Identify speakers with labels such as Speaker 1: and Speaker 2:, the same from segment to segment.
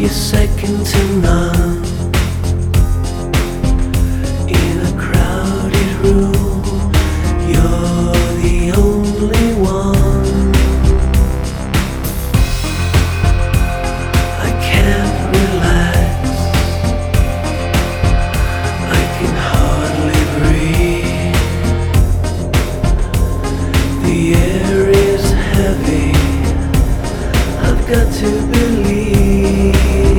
Speaker 1: You're second to none. In a crowded room, you're the only one. I can't relax, I can hardly breathe. The air is heavy, I've got to believe.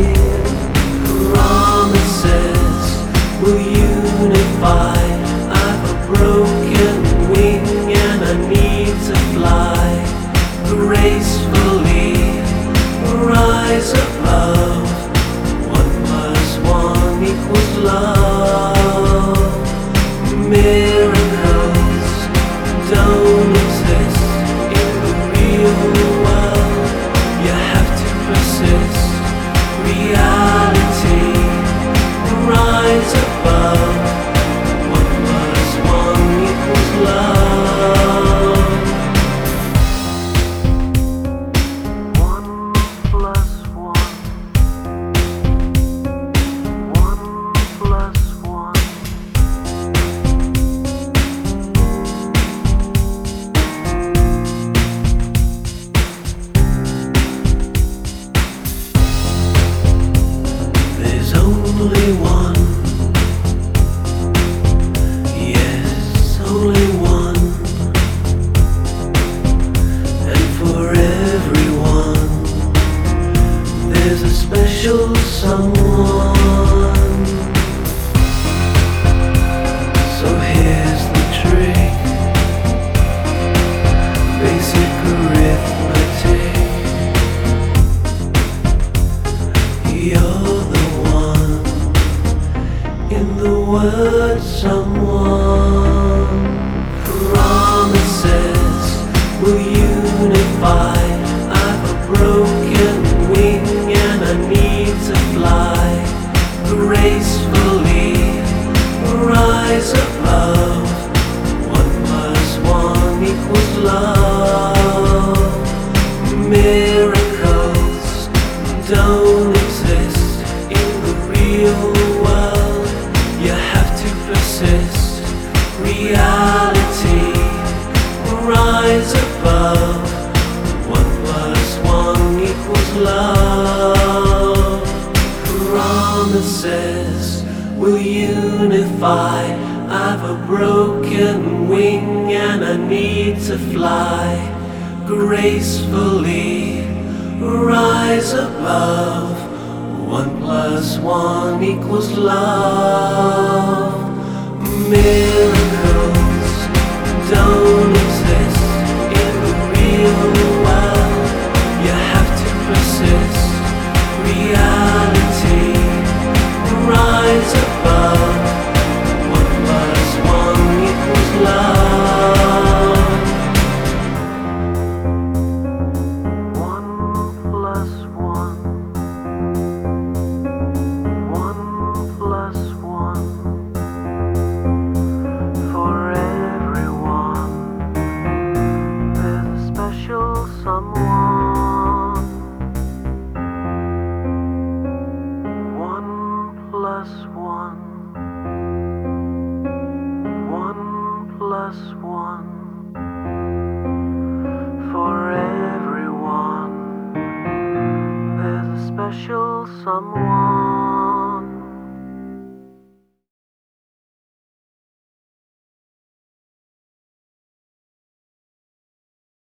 Speaker 1: Promises will unify. I've a broken wing and I need to fly gracefully, rise above. 1+1 = love. Miracles don't exist in the real world. You have to persist. Reality, rise above. 1+1 = love. 1+1, 1+1. There's only one, yes, only one. And for everyone, there's a special someone. So here's the trick, basic arithmetic. You're the one in the word someone. Promises will unify. I've a broken wing and I need to fly gracefully, rise above. 1+1 = love. Miracles don't exist in the real world. You have to persist. Reality, rise above. 1+1 = love. Promises will unify. I've a broken wing and I need to fly gracefully, rise above. 1+1 = love. Miracles don't exist in the real world. You have to persist. Reality, rise above. 1+1 = love. 1+1, 1+1. For everyone, there's a special someone. 1+1, 1+1. For everyone, there's a special someone.